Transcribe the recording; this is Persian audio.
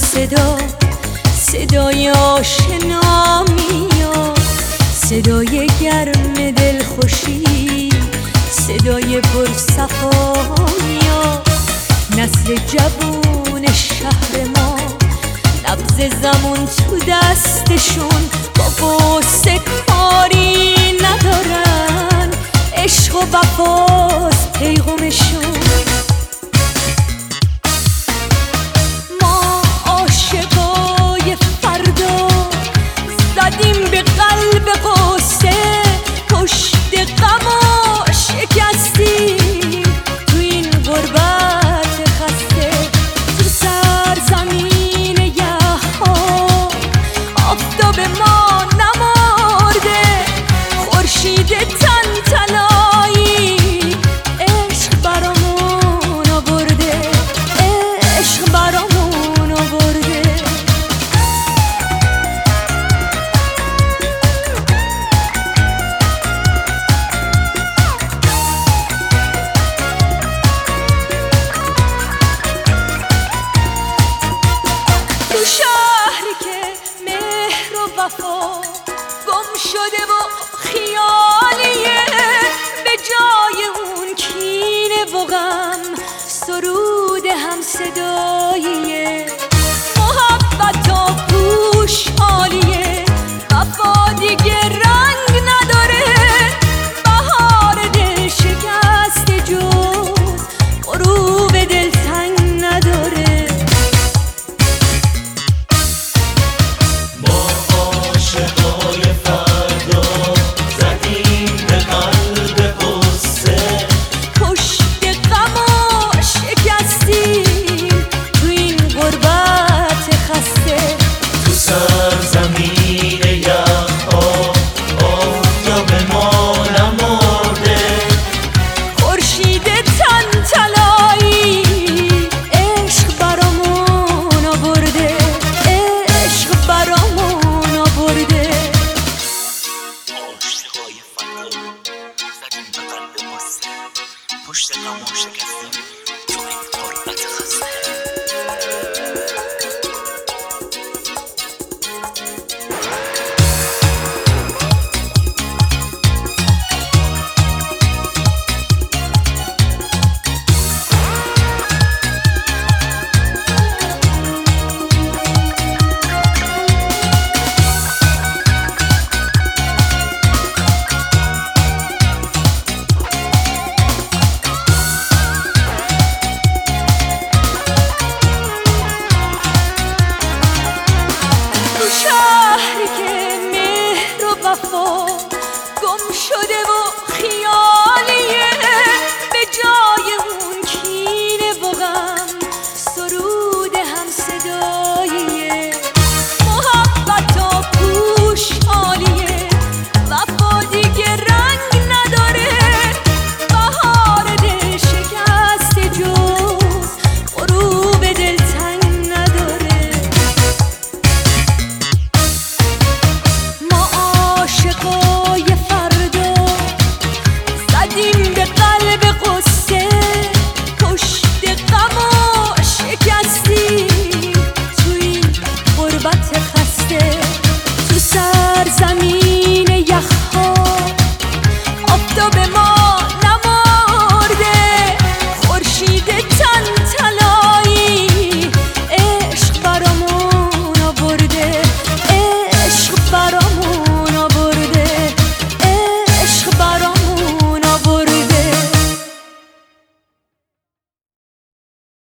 صدای آشنا میاد، صدای گرم دلخوشی، صدای پرصفا میاد. نسل جوون شهر ما نبض زمان تو دستشون، با غصه کاری ندارن، عشق و وفاست پیغامشون. ما عاشقای فردا زدیم به قلب غصه، پشت غم و شکستیم تو این غربت خسته. تو سرزمین یخ‌ها آفتاب ما نمرده، خورشید تن‌تنایی عشق برامون آورده، عشق برامون آورده. تو شهری که مهر و وفا گم شده و